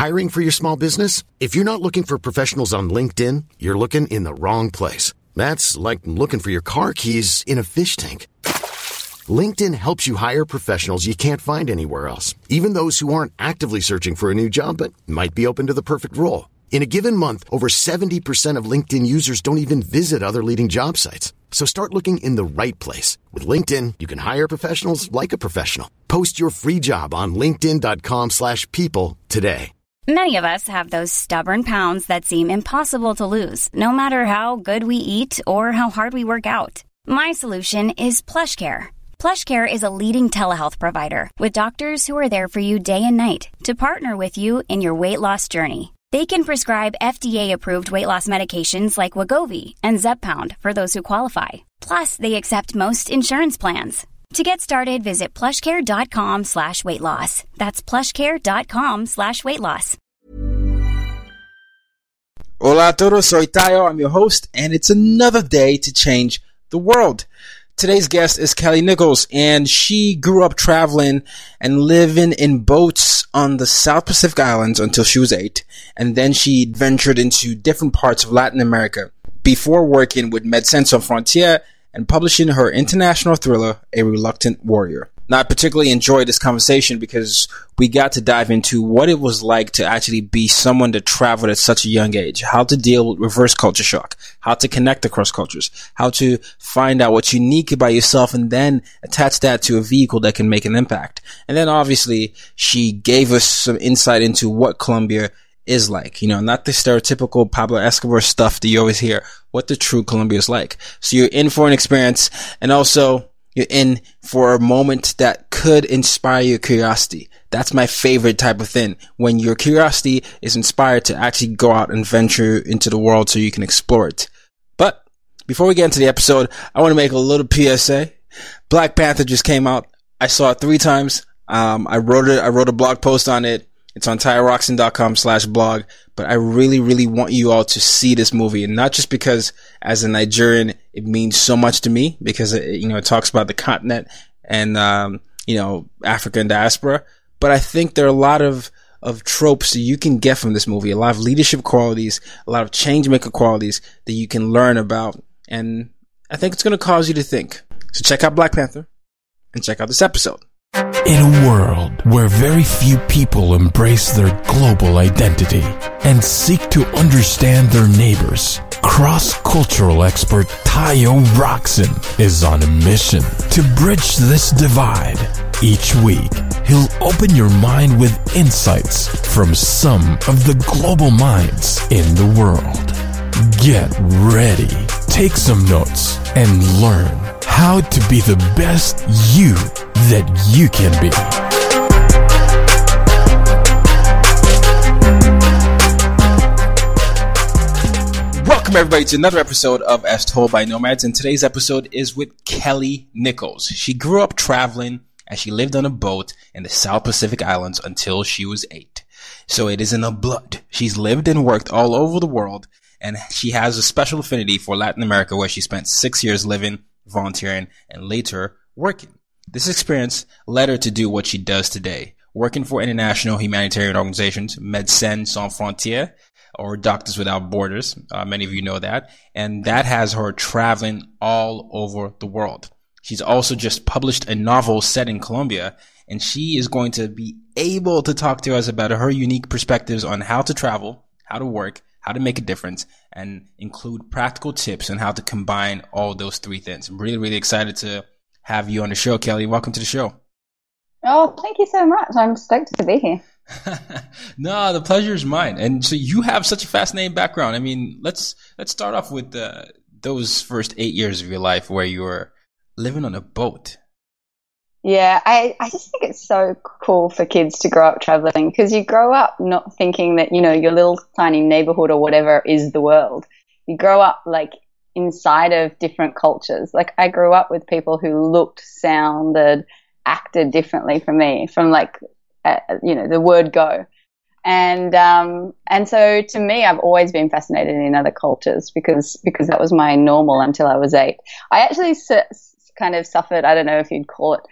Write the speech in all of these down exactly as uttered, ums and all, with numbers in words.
Hiring for your small business? If you're not looking for professionals on LinkedIn, you're looking in the wrong place. That's like looking for your car keys in a fish tank. LinkedIn helps you hire professionals you can't find anywhere else, even those who aren't actively searching for a new job but might be open to the perfect role. In a given month, over seventy percent of LinkedIn users don't even visit other leading job sites. So start looking in the right place. With LinkedIn, you can hire professionals like a professional. Post your free job on linkedin.com slash people today. Many of us have those stubborn pounds that seem impossible to lose, no matter how good we eat or how hard we work out. My solution is PlushCare. PlushCare is a leading telehealth provider with doctors who are there for you day and night to partner with you in your weight loss journey. They can prescribe F D A-approved weight loss medications like Wegovy and Zepbound for those who qualify. Plus, they accept most insurance plans. To get started, visit plushcare.com slash weight loss. That's plushcare.com slash weight loss. Hola a todos, soy Tayo. I'm your host, and it's another day to change the world. Today's guest is Kelly Nichols, and she grew up traveling and living in boats on the South Pacific Islands until she was eight, and then she ventured into different parts of Latin America before working with Médecins Sans Frontières and publishing her international thriller, A Reluctant Warrior. Now, I particularly enjoyed this conversation because we got to dive into what it was like to actually be someone that traveled at such a young age, how to deal with reverse culture shock, how to connect across cultures, how to find out what's unique about yourself and then attach that to a vehicle that can make an impact. And then obviously she gave us some insight into what Colombia is like, you know, not the stereotypical Pablo Escobar stuff that you always hear, what the true Colombia is like. So you're in for an experience, and also you're in for a moment that could inspire your curiosity. That's my favorite type of thing, when your curiosity is inspired to actually go out and venture into the world so you can explore it. But before we get into the episode, I want to make a little P S A. Black Panther just came out. I saw it three times. Um, I wrote it. I wrote a blog post on it. It's on tyroxin.com slash blog, but I really, really want you all to see this movie, and not just because as a Nigerian, it means so much to me because it, you know, it talks about the continent and, um, you know, African diaspora, but I think there are a lot of, of tropes that you can get from this movie, a lot of leadership qualities, a lot of change maker qualities that you can learn about. And I think it's going to cause you to think. So check out Black Panther and check out this episode. In a world where very few people embrace their global identity and seek to understand their neighbors, cross-cultural expert Tayo Roxon is on a mission to bridge this divide. Each week, he'll open your mind with insights from some of the global minds in the world. Get ready, take some notes, and learn how to be the best you that you can be. Welcome everybody to another episode of As Told by Nomads, and today's episode is with Kelly Nichols. She grew up traveling and she lived on a boat in the South Pacific Islands until she was eight. So it is in her blood. She's lived and worked all over the world, and she has a special affinity for Latin America, where she spent six years living, volunteering, and later working. This experience led her to do what she does today, working for international humanitarian organizations, Médecins Sans Frontières, or Doctors Without Borders. Uh, many of you know that. And that has her traveling all over the world. She's also just published a novel set in Colombia, and she is going to be able to talk to us about her unique perspectives on how to travel, how to work, how to make a difference, and include practical tips on how to combine all those three things. I'm really, really excited to have you on the show, Kelly. Welcome to the show. Oh, thank you so much. I'm stoked to be here. No, the pleasure is mine. And so you have such a fascinating background. I mean, let's let's start off with uh, those first eight years of your life where you were living on a boat. Yeah, I, I just think it's so cool for kids to grow up traveling, because you grow up not thinking that, you know, your little tiny neighborhood or whatever is the world. You grow up like inside of different cultures. Like I grew up with people who looked, sounded, acted differently from me, from like, uh, you know, the word go. And, um, and so to me, I've always been fascinated in other cultures because, because that was my normal until I was eight. I actually su- kind of suffered, I don't know if you'd call it,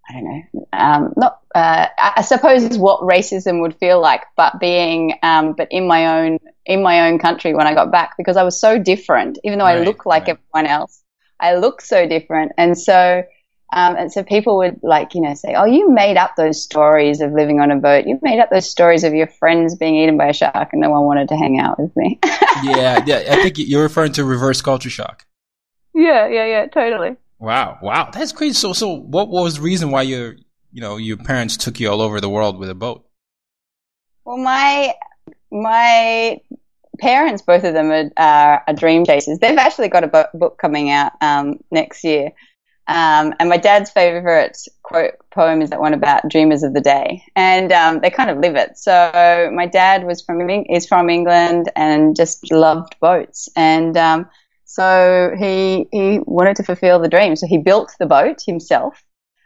I don't know, um, not, uh, I suppose what racism would feel like, but being, um, but in my own, in my own country when I got back, because I was so different, even though Right, I look like right. everyone else, I look so different. And so, um, and so people would like, you know, say, oh, you made up those stories of living on a boat. You made up those stories of your friends being eaten by a shark and no one wanted to hang out with me. Yeah, yeah. I think you're referring to reverse culture shock. Yeah, yeah, yeah, totally. Wow, wow, that's crazy. So, so what was the reason why your, you know, your parents took you all over the world with a boat? Well, my my parents, both of them, are, are, are dream chasers. They've actually got a bo- book coming out um, next year. Um, and my dad's favorite quote poem is that one about dreamers of the day, and um, they kind of live it. So my dad was from is from England and just loved boats, and um, so he he wanted to fulfill the dream. So he built the boat himself,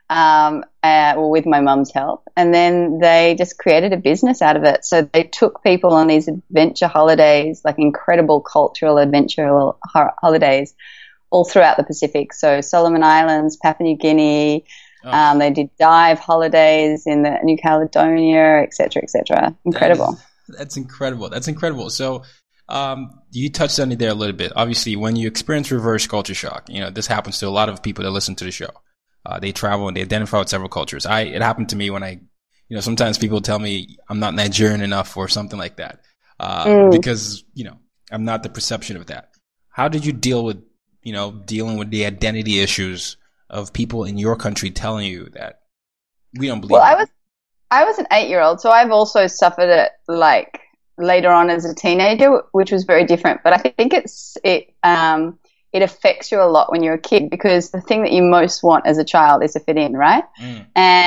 um, uh, well, with my mum's help, and then they just created a business out of it. So they took people on these adventure holidays, like incredible cultural adventure ho- holidays, all throughout the Pacific. So Solomon Islands, Papua New Guinea. Oh. Um, they did dive holidays in the New Caledonia, et cetera, et cetera. Incredible. That is, that's incredible. That's incredible. So, um, you touched on it there a little bit. Obviously, when you experience reverse culture shock, you know, this happens to a lot of people that listen to the show. Uh, they travel and they identify with several cultures. I, it happened to me when I, you know, sometimes people tell me I'm not Nigerian enough or something like that, uh, mm. because, you know, I'm not the perception of that. How did you deal with, you know, dealing with the identity issues of people in your country telling you that we don't believe Well, you? I was, I was an eight-year-old, so I've also suffered it like later on as a teenager, which was very different. But I think it's it um it affects you a lot when you're a kid, because the thing that you most want as a child is to fit in, right? Mm.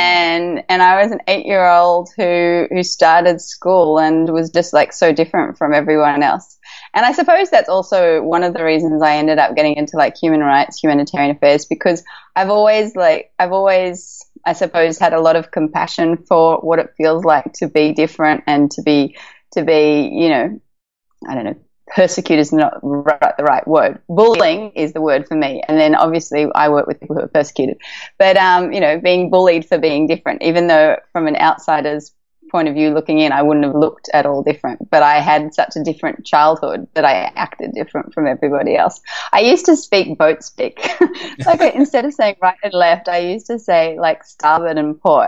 And and I was an eight-year-old who who started school and was just like so different from everyone else. And I suppose that's also one of the reasons I ended up getting into like human rights, humanitarian affairs, because I've always like I've always I suppose had a lot of compassion for what it feels like to be different and to be to be, you know, I don't know, persecute is not right, the right word. Bullying is the word for me. And then obviously I work with people who are persecuted. But, um, you know, being bullied for being different, even though from an outsider's point of view looking in, I wouldn't have looked at all different. But I had such a different childhood that I acted different from everybody else. I used to speak boat speak. Like instead of saying right and left, I used to say like starboard and port.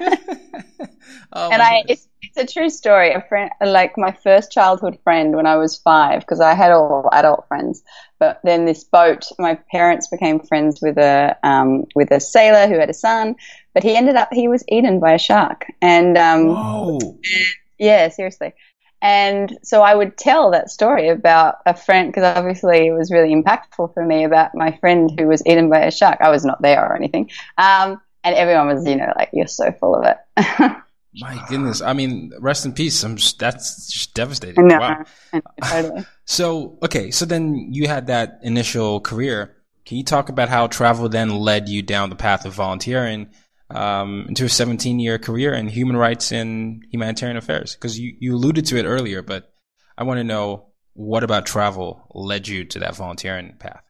Oh, and I, it's, it's a true story. A friend, like my first childhood friend when I was five, because I had all adult friends. But then this boat, my parents became friends with a um, with a sailor who had a son. But he ended up, he was eaten by a shark. And um, Whoa. And, yeah, seriously. And so I would tell that story about a friend, because obviously it was really impactful for me, about my friend who was eaten by a shark. I was not there or anything. Um, and everyone was, you know, like, you're so full of it. My goodness. I mean, rest in peace. I'm just, that's just devastating. No, wow. Totally. So, okay. So then you had that initial career. Can you talk about how travel then led you down the path of volunteering um, into a seventeen-year career in human rights and humanitarian affairs? Because you, you alluded to it earlier, but I want to know what about travel led you to that volunteering path?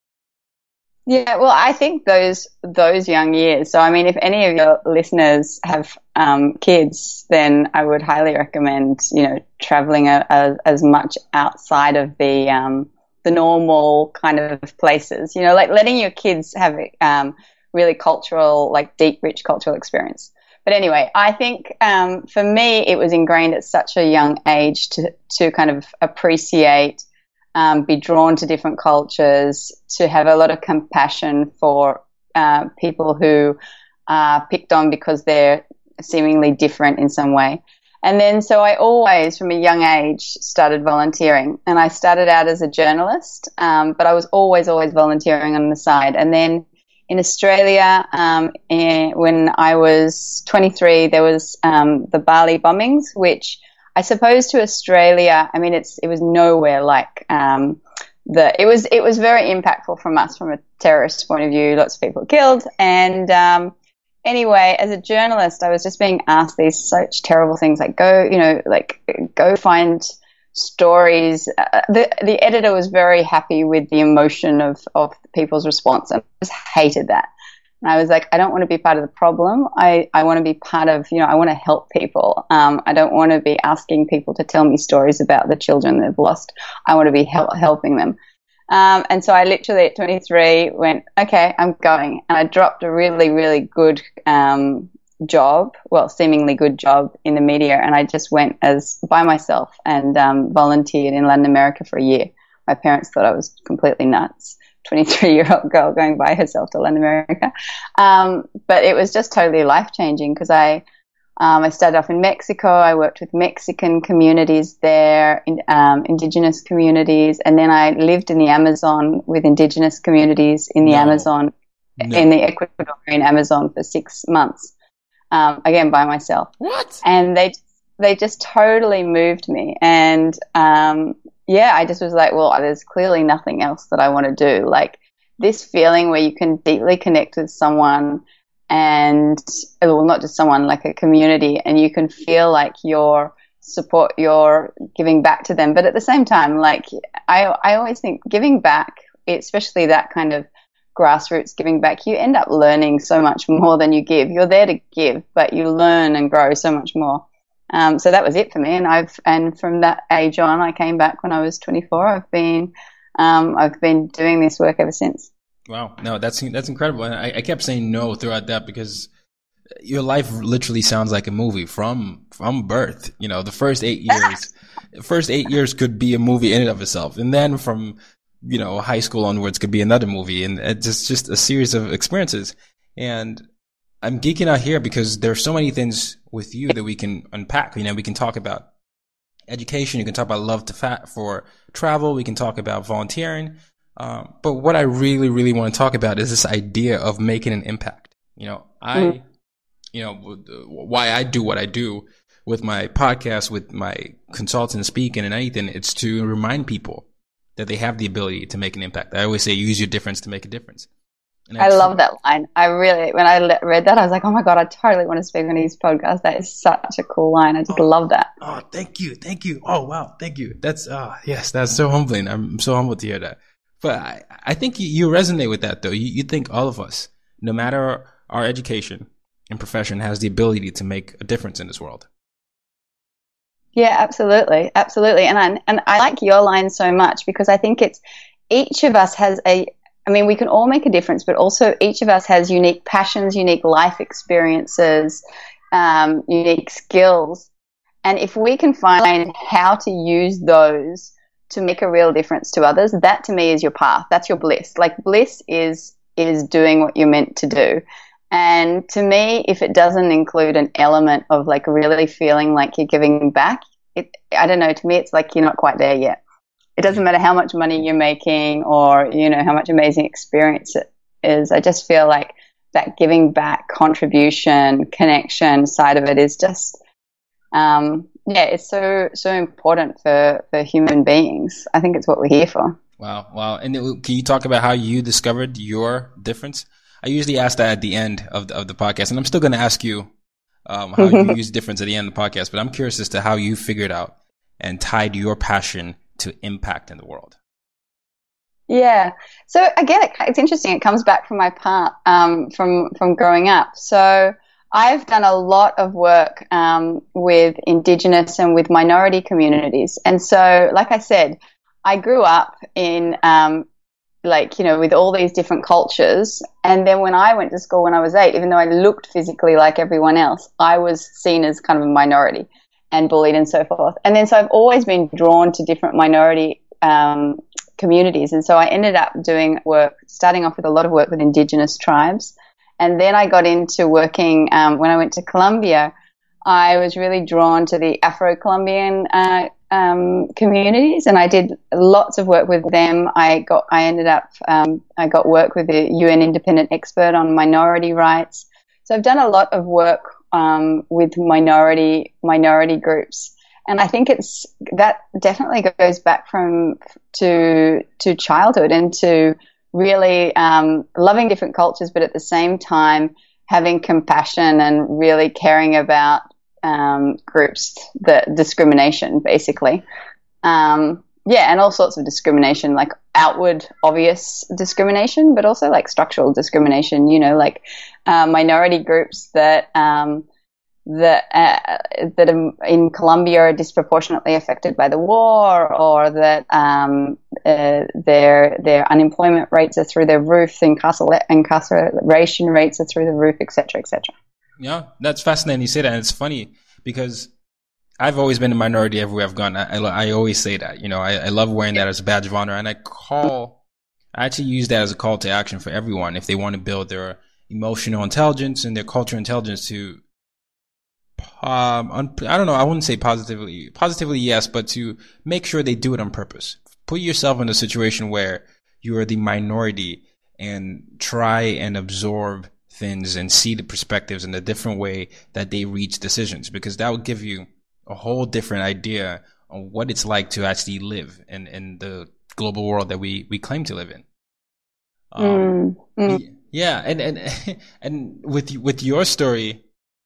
Yeah, well, I think those those young years. So, I mean, if any of your listeners have um, kids, then I would highly recommend, you know, traveling a, a, as much outside of the um, the normal kind of places. You know, like letting your kids have um, really cultural, like deep, rich cultural experience. But anyway, I think um, for me, it was ingrained at such a young age to to kind of appreciate. Um, be drawn to different cultures, to have a lot of compassion for uh, people who are picked on because they're seemingly different in some way. And then so I always, from a young age, started volunteering. And I started out as a journalist, um, but I was always, always volunteering on the side. And then in Australia, um, in, when I was twenty-three, there was um, the Bali bombings, which I suppose to Australia, I mean, it's it was nowhere like um, the. It was it was very impactful from us from a terrorist point of view. Lots of people killed, and um, anyway, as a journalist, I was just being asked these such terrible things, like go, you know, like go find stories. Uh, the the editor was very happy with the emotion of of people's response, and I just hated that. And I was like, I don't want to be part of the problem. I, I want to be part of, you know, I want to help people. Um, I don't want to be asking people to tell me stories about the children they've lost. I want to be help, helping them. Um, and so I literally at twenty-three went, okay, I'm going. And I dropped a really, really good um, job, well, seemingly good job in the media. And I just went as by myself and um, volunteered in Latin America for a year. My parents thought I was completely nuts. twenty-three-year-old girl going by herself to Latin America. Um, but it was just totally life-changing because I um, I started off in Mexico. I worked with Mexican communities there, in, um, indigenous communities, and then I lived in the Amazon with indigenous communities in the no. Amazon, no. in the Ecuadorian Amazon for six months, um, again by myself. What? And they they just totally moved me. And um, yeah, I just was like, well, there's clearly nothing else that I want to do. Like this feeling where you can deeply connect with someone and, well, not just someone, like a community, and you can feel like you're support, you're giving back to them. But at the same time, like I, I always think giving back, especially that kind of grassroots giving back, you end up learning so much more than you give. You're there to give, but you learn and grow so much more. Um, so that was it for me, and I've and from that age on, I came back when I was twenty-four. I've been um, I've been doing this work ever since. Wow, no, that's that's incredible, and I, I kept saying no throughout that because your life literally sounds like a movie from from birth. You know, the first eight years, the first eight years could be a movie in and of itself, and then from you know high school onwards could be another movie, and it's just just a series of experiences. And I'm geeking out here because there's so many things with you that we can unpack. You know, we can talk about education. You can talk about love to fat for travel. We can talk about volunteering. Um, but what I really, really want to talk about is this idea of making an impact. You know, I, mm. you know, why I do what I do with my podcast, with my consultant speaking and anything. It's to remind people that they have the ability to make an impact. I always say, use your difference to make a difference. I love that line. I really, when I read that, I was like, oh my God, I totally want to speak on his podcast. That is such a cool line. I just oh, love that. Oh, thank you. Thank you. Oh, wow. Thank you. That's, uh, yes, that's so humbling. I'm so humbled to hear that. But I, I think you, you resonate with that though. You, you think all of us, no matter our education and profession, has the ability to make a difference in this world. Yeah, absolutely. Absolutely. And I, and I like your line so much because I think it's each of us has a, I mean, we can all make a difference, but also each of us has unique passions, unique life experiences, um, unique skills. And if we can find how to use those to make a real difference to others, that to me is your path. That's your bliss. Like bliss is, is doing what you're meant to do. And to me, if it doesn't include an element of like really feeling like you're giving back, it, I don't know, to me, it's like you're not quite there yet. It doesn't matter how much money you're making or, you know, how much amazing experience it is. I just feel like that giving back, contribution, connection side of it is just, um, yeah, it's so, so important for, for human beings. I think it's what we're here for. Wow. Wow. And it, can you talk about how you discovered your difference? I usually ask that at the end of the, of the podcast, and I'm still going to ask you um, how you use difference at the end of the podcast, but I'm curious as to how you figured out and tied your passion to impact in the world. Yeah. So again, it, it's interesting. It comes back from my part, um, from, from growing up. So I've done a lot of work, um, with Indigenous and with minority communities. And so, like I said, I grew up in, um, like, you know, with all these different cultures. And then when I went to school when I was eight, even though I looked physically like everyone else, I was seen as kind of a minority and bullied and so forth. And then so I've always been drawn to different minority um, communities. And so I ended up doing work, starting off with a lot of work with Indigenous tribes. And then I got into working, um, when I went to Colombia, I was really drawn to the Afro-Colombian uh, um, communities, and I did lots of work with them. I got, I ended up, um, I got work with the U N Independent Expert on Minority Rights. So I've done a lot of work um, with minority minority groups, and I think it's that definitely goes back from to to childhood and to really um, loving different cultures, but at the same time having compassion and really caring about um, groups, the discrimination, basically. Um, yeah, and all sorts of discrimination, like outward, obvious discrimination, but also like structural discrimination. You know, like uh, minority groups that um, that uh, that in Colombia are disproportionately affected by the war, or that um, uh, their their unemployment rates are through the roof, incarcer- incarceration rates are through the roof, et cetera, et cetera. Yeah, that's fascinating you say that, and it's funny because I've always been a minority everywhere I've gone. I, I, I always say that, you know, I, I love wearing that as a badge of honor, and I call, I actually use that as a call to action for everyone if they want to build their emotional intelligence and their cultural intelligence to, um, un, I don't know, I wouldn't say positively, positively yes, but to make sure they do it on purpose. Put yourself in a situation where you are the minority and try and absorb things and see the perspectives in a different way that they reach decisions, because that will give you a whole different idea on what it's like to actually live in, in the global world that we, we claim to live in. Um, mm, mm. Yeah, and and and with with your story,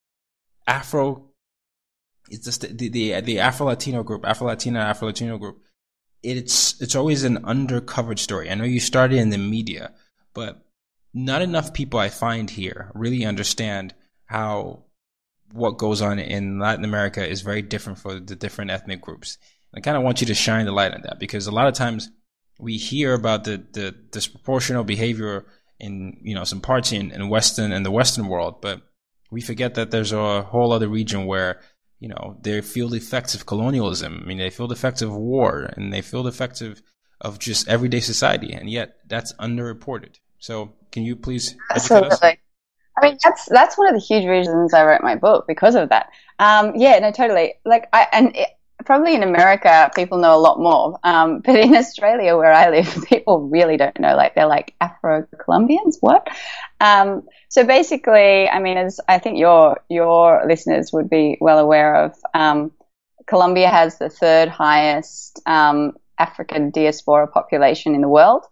Afro, it's just the the, the Afro Latino group, Afro Latina, Afro Latino group. It's it's always an undercovered story. I know you started in the media, but not enough people I find here really understand how what goes on in Latin America is very different for the different ethnic groups. I kind of want you to shine the light on that, because a lot of times we hear about the, the disproportional behavior in, you know, some parts in, in Western and the Western world, but we forget that there's a whole other region where, you know, they feel the effects of colonialism. I mean, they feel the effects of war, and they feel the effects of, of just everyday society, and yet that's underreported. So can you please educate us? Absolutely. I mean, that's that's one of the huge reasons I wrote my book, because of that. Um, yeah, no, totally. Like, I and it, probably in America, people know a lot more. Um, but in Australia, where I live, people really don't know. Like, they're like, Afro-Colombians, what? Um, so basically, I mean, as I think your your listeners would be well aware of, um, Colombia has the third highest um, African diaspora population in the world.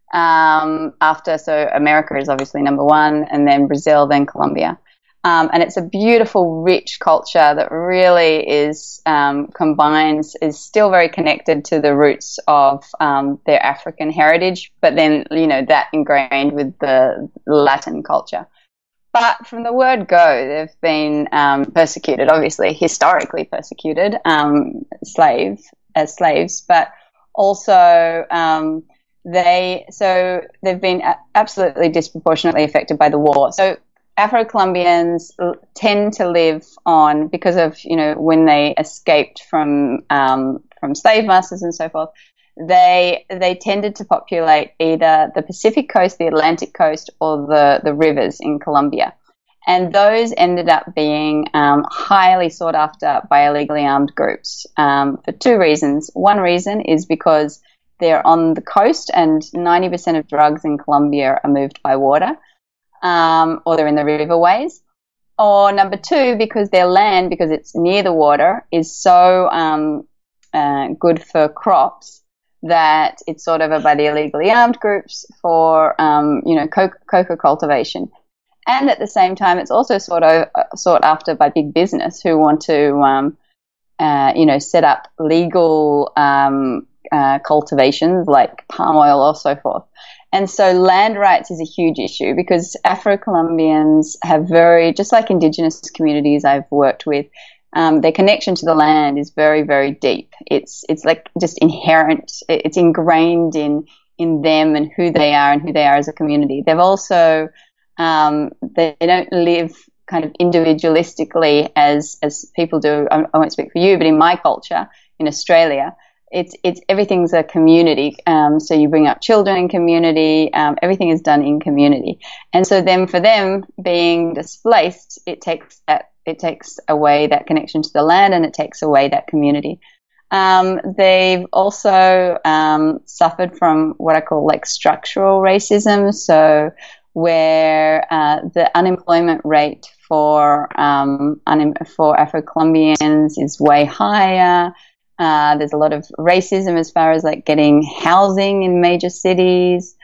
Um, after, so America is obviously number one, and then Brazil, then Colombia. Um, and it's a beautiful, rich culture that really is, um, combines, is still very connected to the roots of, um, their African heritage, but then, you know, that ingrained with the Latin culture. But from the word go, they've been, um, persecuted, obviously, historically persecuted, um, slaves, as slaves, but also, um, They so they've been absolutely disproportionately affected by the war. So Afro-Colombians tend to live on, because of, you know, when they escaped from um, from slave masters and so forth, they they tended to populate either the Pacific coast, the Atlantic coast, or the the rivers in Colombia, and those ended up being um, highly sought after by illegally armed groups um, for two reasons. One reason is because they're on the coast, and ninety percent of drugs in Colombia are moved by water, um, or they're in the riverways. Or number two, because their land, because it's near the water, is so um, uh, good for crops that it's sought over by the illegally armed groups for, um, you know, coca, coca cultivation. And at the same time, it's also sought, o- sought after by big business who want to, um, uh, you know, set up legal um Uh, cultivations like palm oil or so forth. And so land rights is a huge issue, because Afro-Colombians have very, just like indigenous communities I've worked with, um, their connection to the land is very, very deep. It's it's like just inherent, it's ingrained in, in them and who they are and who they are as a community. They've also, um, they, they don't live kind of individualistically as, as people do. I, I won't speak for you, but in my culture in Australia, It's it's everything's a community. Um, so you bring up children in community. Um, everything is done in community, and so then for them being displaced, it takes that it takes away that connection to the land, and it takes away that community. Um, they've also um, suffered from what I call like structural racism. So where uh, the unemployment rate for um, un- for Afro-Colombians is way higher. Uh, there's a lot of racism as far as like getting housing in major cities.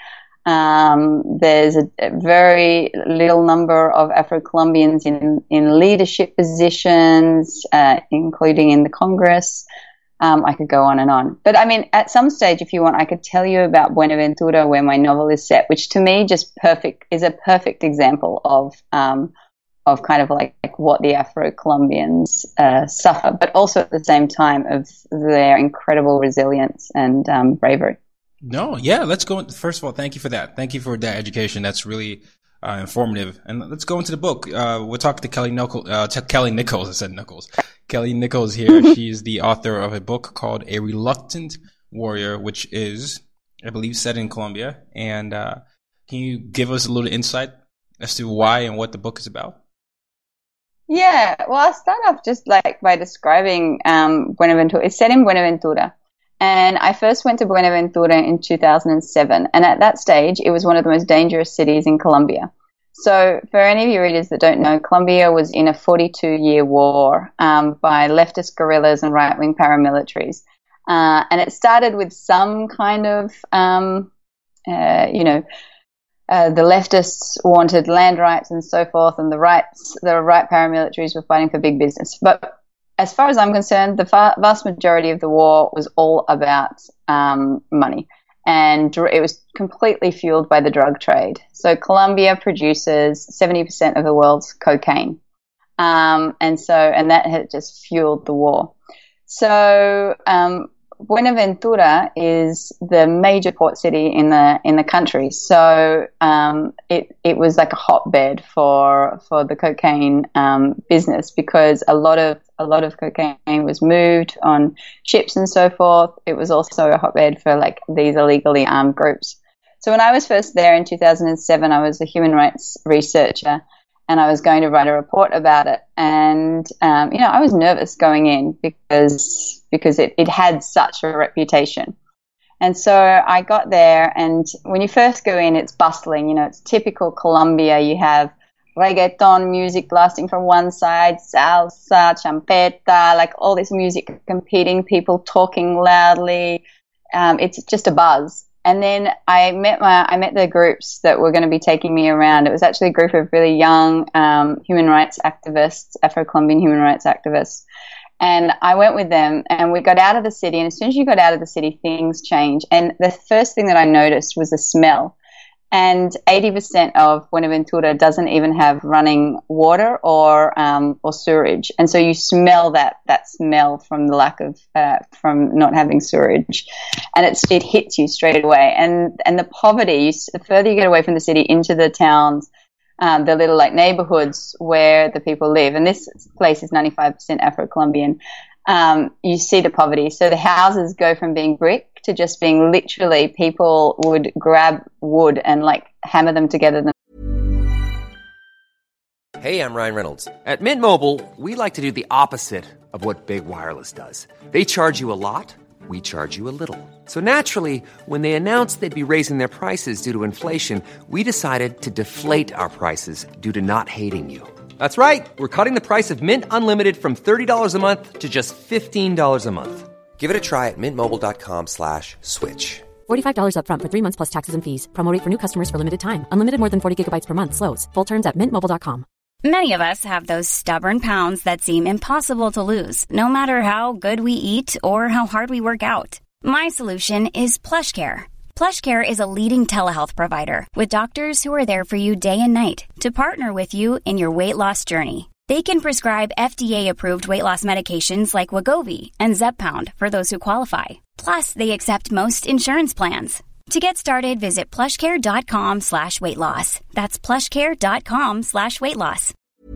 Um, there's a, a very little number of Afro-Colombians in, in leadership positions, uh, including in the Congress. Um, I could go on and on. But I mean, at some stage, if you want, I could tell you about Buenaventura, where my novel is set, which to me just perfect is a perfect example of um, of kind of like, like what the Afro-Colombians uh, suffer, but also at the same time of their incredible resilience and um, bravery. No, yeah, let's go. First of all, thank you for that. Thank you for that education. That's really uh, informative. And let's go into the book. Uh, we're talking to Kelly Nichols. Uh, to Kelly Nichols. I said Nichols. Kelly Nichols here. She's the author of a book called A Reluctant Warrior, which is, I believe, set in Colombia. And uh, can you give us a little insight as to why and what the book is about? Yeah, well, I'll start off just like by describing um, Buenaventura. It's set in Buenaventura. And I first went to Buenaventura in two thousand seven. And at that stage, it was one of the most dangerous cities in Colombia. So for any of you readers that don't know, Colombia was in a forty-two year war um, by leftist guerrillas and right-wing paramilitaries. Uh, and it started with some kind of, um, uh, you know, uh, the leftists wanted land rights and so forth, and the rights, the right paramilitaries were fighting for big business. But as far as I'm concerned, the fa- vast majority of the war was all about um, money. And it was completely fueled by the drug trade. So Colombia produces seventy percent of the world's cocaine. Um, and so, and that had just fueled the war. So, um, Buenaventura is the major port city in the, in the country. So, um, it, it was like a hotbed for, for the cocaine, um, business, because a lot of, a lot of cocaine was moved on ships and so forth. It was also a hotbed for like these illegally armed groups. So when I was first there in two thousand seven, I was a human rights researcher, and I was going to write a report about it. And, um, you know, I was nervous going in because, because it, it had such a reputation. And so I got there, and when you first go in, it's bustling. You know, it's typical Colombia. You have reggaeton music blasting from one side, salsa, champeta, like all this music competing, people talking loudly. Um, it's just a buzz. And then I met my, I met the groups that were going to be taking me around. It was actually a group of really young um, human rights activists, Afro-Colombian human rights activists. And I went with them, and we got out of the city. And as soon as you got out of the city, things change. And the first thing that I noticed was the smell. And eighty percent of Buenaventura doesn't even have running water or um, or sewerage, and so you smell that that smell from the lack of uh, from not having sewerage, and it's it hits you straight away. And and the poverty, you, the further you get away from the city into the towns, um, the little like neighborhoods where the people live, and this place is ninety-five percent Afro-Colombian. Um, you see the poverty. So the houses go from being brick to just being literally people would grab wood and like hammer them together. Hey, I'm Ryan Reynolds. At Mint Mobile, we like to do the opposite of what Big Wireless does. They charge you a lot, we charge you a little. So naturally, when they announced they'd be raising their prices due to inflation, we decided to deflate our prices due to not hating you. That's right. We're cutting the price of Mint Unlimited from thirty dollars a month to just fifteen dollars a month. Give it a try at mintmobile.com slash switch. forty-five dollars up front for three months plus taxes and fees. Promo rate for new customers for limited time. Unlimited more than forty gigabytes per month slows. Full terms at mint mobile dot com. Many of us have those stubborn pounds that seem impossible to lose, no matter how good we eat or how hard we work out. My solution is PlushCare. PlushCare is a leading telehealth provider with doctors who are there for you day and night to partner with you in your weight loss journey. They can prescribe F D A-approved weight loss medications like Wegovy and Zepbound for those who qualify. Plus, they accept most insurance plans. To get started, visit plushcare.com slash weight loss. That's plushcare.com slash weight loss.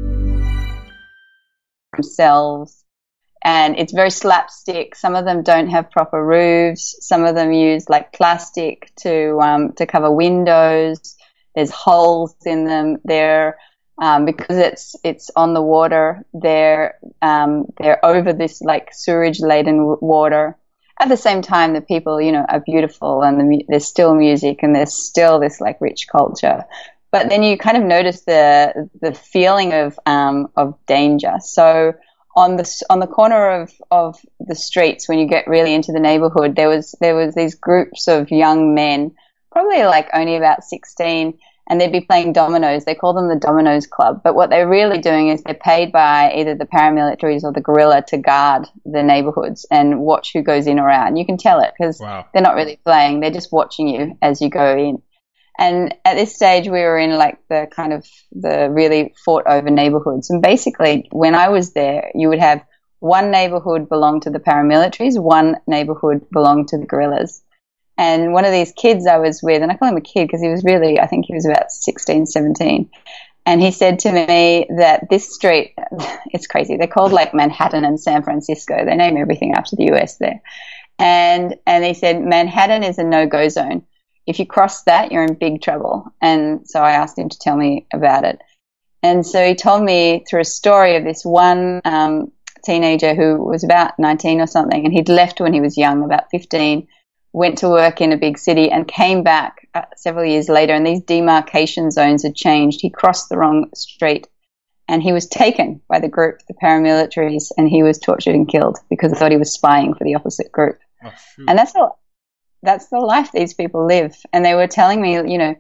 Themselves, and it's very slapstick. Some of them don't have proper roofs. Some of them use like plastic to um, to cover windows. There's holes in them. They're Um, because it's it's on the water, they're um, they're over this like sewage laden water. At the same time, the people, you know, are beautiful, and the, there's still music, and there's still this like rich culture. But then you kind of notice the the feeling of um, of danger. So on the on the corner of, of the streets, when you get really into the neighborhood, there was there was these groups of young men, probably like only about sixteen. and they'd be playing dominoes. They call them the Dominoes Club. But what they're really doing is they're paid by either the paramilitaries or the guerrilla to guard the neighborhoods and watch who goes in or out. And you can tell it because Wow. they're not really playing. They're just watching you as you go in. And at this stage, we were in like the kind of the really fought over neighborhoods. And basically, when I was there, you would have one neighborhood belong to the paramilitaries, one neighborhood belonged to the guerrillas. And one of these kids I was with, and I call him a kid because he was really, I think he was about sixteen, seventeen. And he said to me that this street, it's crazy. They're called like Manhattan and San Francisco. They name everything after the U S there. And, and he said, Manhattan is a no-go zone. If you cross that, you're in big trouble. And so I asked him to tell me about it. And so he told me through a story of this one um, teenager who was about nineteen or something, and he'd left when he was young, about fifteen, went to work in a big city and came back uh, several years later, and these demarcation zones had changed. He crossed the wrong street, and he was taken by the group, the paramilitaries, and he was tortured and killed because they thought he was spying for the opposite group. Oh, and that's all. That's the life these people live. And they were telling me, you know,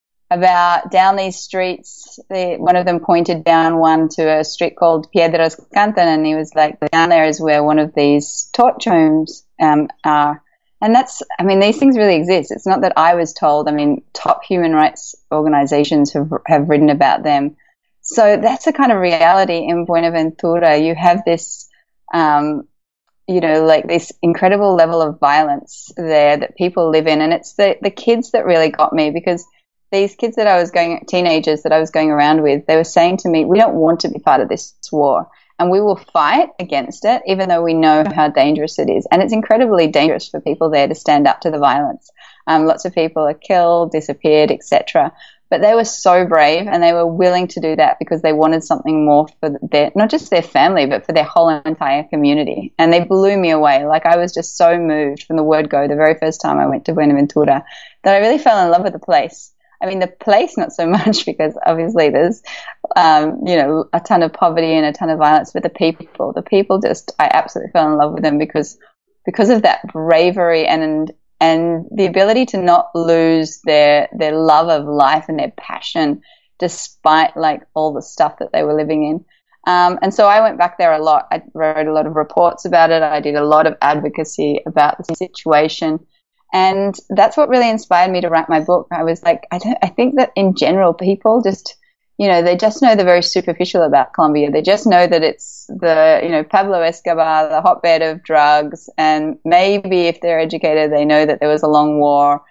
about down these streets. They, one of them pointed down one to a street called Piedras Cantan, and he was like, down there is where one of these torture homes um, are. And that's, I mean, these things really exist. It's not that I was told. I mean, top human rights organizations have, have written about them. So that's a kind of reality in Buenaventura. You have this, um, you know, like this incredible level of violence there that people live in. And it's the, the kids that really got me, because these kids that I was going, teenagers that I was going around with, they were saying to me, we don't want to be part of this war, and we will fight against it, even though we know how dangerous it is. And it's incredibly dangerous for people there to stand up to the violence. Um, lots of people are killed, disappeared, et cetera. But they were so brave, and they were willing to do that because they wanted something more for their, not just their family, but for their whole entire community. And they blew me away. Like, I was just so moved from the word go the very first time I went to Buenaventura that I really fell in love with the place. I mean, the place, not so much, because obviously there's, um, you know, a ton of poverty and a ton of violence, but the people, the people just, I absolutely fell in love with them because, because of that bravery and, and the ability to not lose their, their love of life and their passion despite like all the stuff that they were living in. Um, and so I went back there a lot. I wrote a lot of reports about it. I did a lot of advocacy about the situation. And that's what really inspired me to write my book. I was like, I don't, I think that in general, people just, you know, they just know the very superficial about Colombia. They just know that it's the, you know, Pablo Escobar, the hotbed of drugs. And maybe if they're educated, they know that there was a long war,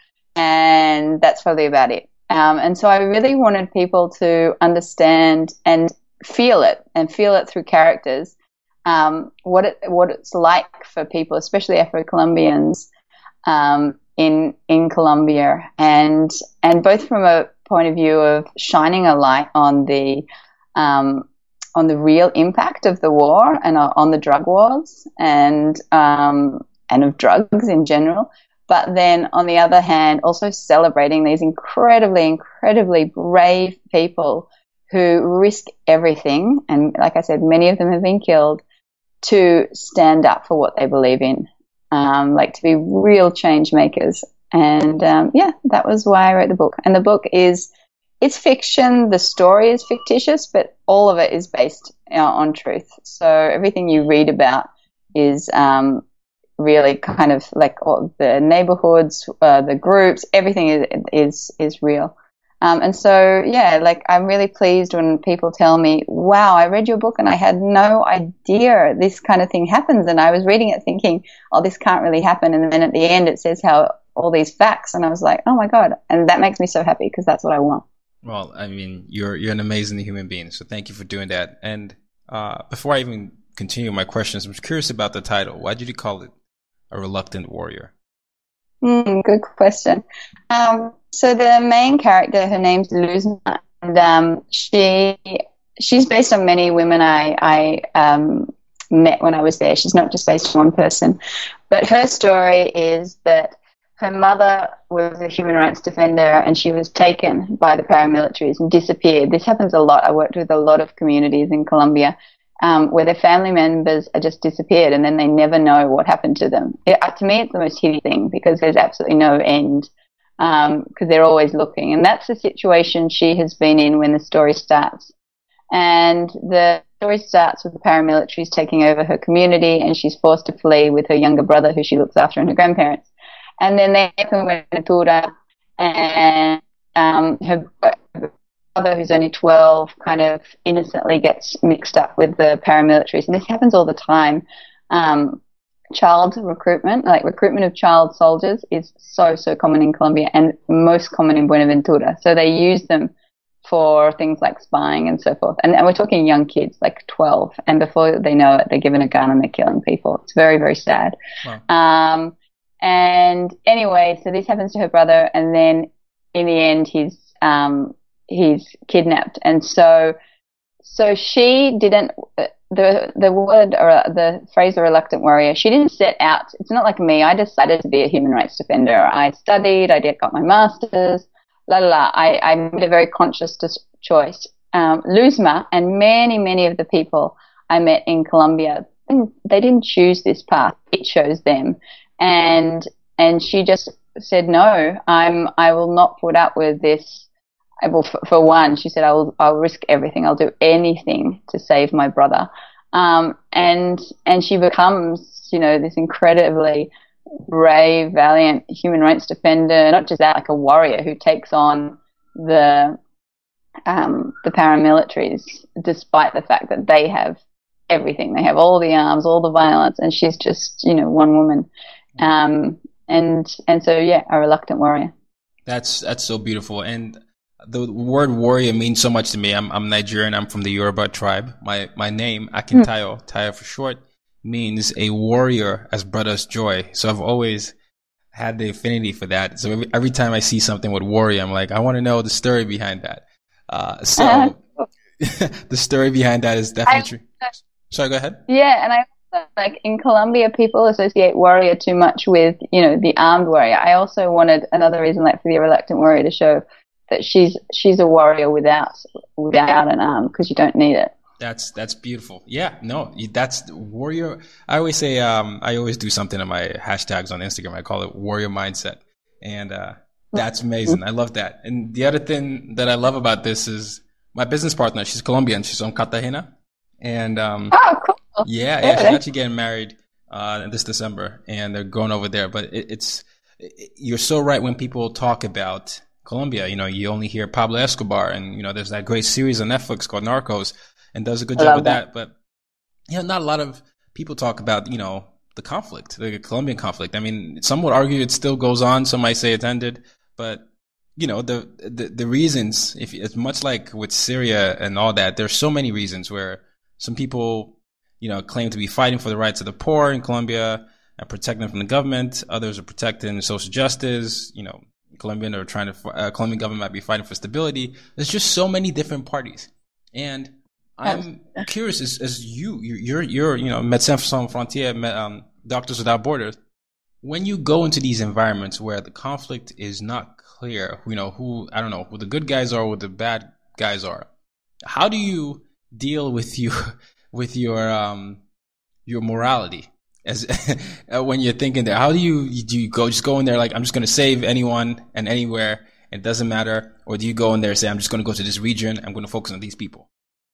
and that's probably about it. Um, and so I really wanted people to understand and feel it, and feel it through characters, um, what it, what it's like for people, especially Afro-Colombians, um, in, in Colombia, and, and both from a point of view of shining a light on the, um, on the real impact of the war and uh, on the drug wars and, um, and of drugs in general. But then on the other hand, also celebrating these incredibly, incredibly brave people who risk everything. And like I said, many of them have been killed to stand up for what they believe in. Um, like to be real change makers. And, um, yeah, that was why I wrote the book. And the book is, it's fiction. The story is fictitious, but all of it is based uh, on truth. So everything you read about is, um, really kind of like all the neighborhoods, uh, the groups, everything is, is, is real. Um, and so, yeah, like I'm really pleased when people tell me, wow, I read your book and I had no idea this kind of thing happens. And I was reading it thinking, oh, this can't really happen. And then at the end it says how all these facts. And I was like, oh my God. And that makes me so happy because that's what I want. Well, I mean, you're, you're an amazing human being. So thank you for doing that. And, uh, before I even continue my questions, I'm curious about the title. Why did you call it A Reluctant Warrior? Mm, good question. Um, so the main character, her name's Luzma, and um, she she's based on many women I I um, met when I was there. She's not just based on one person, but her story is that her mother was a human rights defender and she was taken by the paramilitaries and disappeared. This happens a lot. I worked with a lot of communities in Colombia. Um, where their family members are just disappeared and then they never know what happened to them. It, uh, to me, it's the most hideous thing because there's absolutely no end because um, they're always looking. And that's the situation she has been in when the story starts. And the story starts with the paramilitaries taking over her community, and she's forced to flee with her younger brother, who she looks after, and her grandparents. And then they open Buenaventura, and um, her brother, who's only twelve, kind of innocently gets mixed up with the paramilitaries. And this happens all the time. Um, child recruitment, like recruitment of child soldiers, is so, so common in Colombia, and most common in Buenaventura. So they use them for things like spying and so forth. And, and we're talking young kids, like twelve, and before they know it, they're given a gun and they're killing people. It's very, very sad. Wow. Um, and anyway, so this happens to her brother, and then in the end, he's um, he's kidnapped. And so, so she didn't. The the word or the phrase "a reluctant warrior." She didn't set out. It's not like me. I decided to be a human rights defender. I studied. I did got my master's. La la la. I, I made a very conscious dis- choice. Um, Luzma and many many of the people I met in Colombia, they didn't choose this path. It chose them, and and she just said, "No, I'm. I will not put up with this." Well, for, for one, she said, "I'll I'll risk everything. I'll do anything to save my brother." Um, and and she becomes, you know, this incredibly brave, valiant human rights defender. Not just that, like a warrior who takes on the um, the paramilitaries, despite the fact that they have everything. They have all the arms, all the violence, and she's just, you know, one woman. Um, and and so yeah, a reluctant warrior. That's that's so beautiful. And the word warrior means so much to me. I'm I'm Nigerian. I'm from the Yoruba tribe. My my name, Akintayo, mm. Tayo for short, means a warrior has brought us joy. So I've always had the affinity for that. So every, every time I see something with warrior, I'm like, I want to know the story behind that. Uh, so uh, the story behind that is definitely true. Sorry, go ahead. Yeah, and I also, like in Colombia, people associate warrior too much with, you know, the armed warrior. I also wanted another reason, like for the reluctant warrior, to show that she's she's a warrior without without an arm, because you don't need it. That's that's beautiful. Yeah, no, that's warrior. I always say, um, I always do something in my hashtags on Instagram. I call it warrior mindset, and uh, that's amazing. I love that. And the other thing that I love about this is my business partner. She's Colombian. She's from Cartagena, and um, oh, cool. Yeah, yeah. She's actually getting married uh, this December, and they're going over there. But it, it's it, you're so right when people talk about Colombia. You know, you only hear Pablo Escobar, and you know, there's that great series on Netflix called Narcos, and does a good job with that. that. But you know, not a lot of people talk about, you know, the conflict, the Colombian conflict. I mean, some would argue it still goes on. Some might say it's ended, but you know, the the, the reasons. If it's much like with Syria and all that, there's so many reasons where some people, you know, claim to be fighting for the rights of the poor in Colombia and protecting them from the government. Others are protecting social justice. You know, Colombian are trying to, uh, Colombian government might be fighting for stability. There's just so many different parties. And I'm curious, as, as you, you're, you're, you know, Médecins Sans Frontières, um, Doctors Without Borders. When you go into these environments where the conflict is not clear, you know, who, I don't know, who the good guys are, who the bad guys are, how do you deal with you, with your, um, your morality? As when you're thinking there, how do you do you go just go in there like, I'm just going to save anyone and anywhere, it doesn't matter, or do you go in there and say, I'm just going to go to this region, I'm going to focus on these people?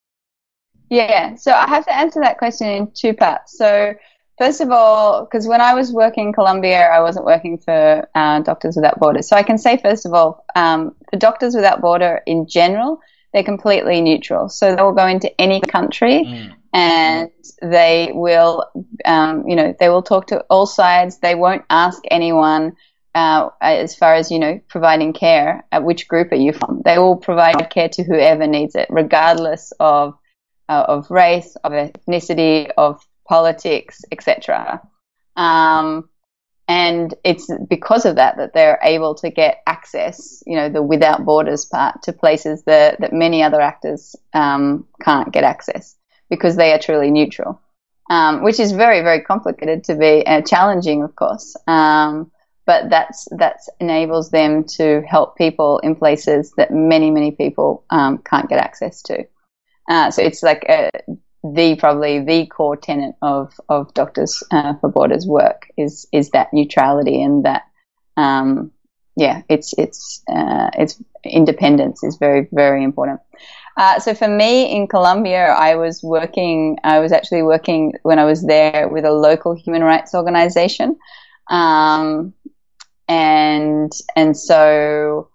Yeah, so I have to answer that question in two parts. So first of all, because when I was working in Colombia, I wasn't working for uh, Doctors Without Borders. So I can say, first of all, um, for Doctors Without Borders in general, they're completely neutral. So they will go into any country mm. and they will, um, you know, they will talk to all sides. They won't ask anyone uh, as far as, you know, providing care, at which group are you from. They will provide care to whoever needs it, regardless of uh, of race, of ethnicity, of politics, et cetera. Um, and it's because of that that they're able to get access, you know, the without borders part, to places that, that many other actors um, can't get access, because they are truly neutral, um, which is very, very complicated to be, uh, challenging, of course. Um, but that's that's enables them to help people in places that many, many people um, can't get access to. Uh, so it's like a, the probably the core tenet of of Doctors uh, for Borders work is is that neutrality and that um, yeah, it's it's uh, it's independence is very, very important. Uh, so for me in Colombia, I was working. I was actually working when I was there with a local human rights organization, um, and and so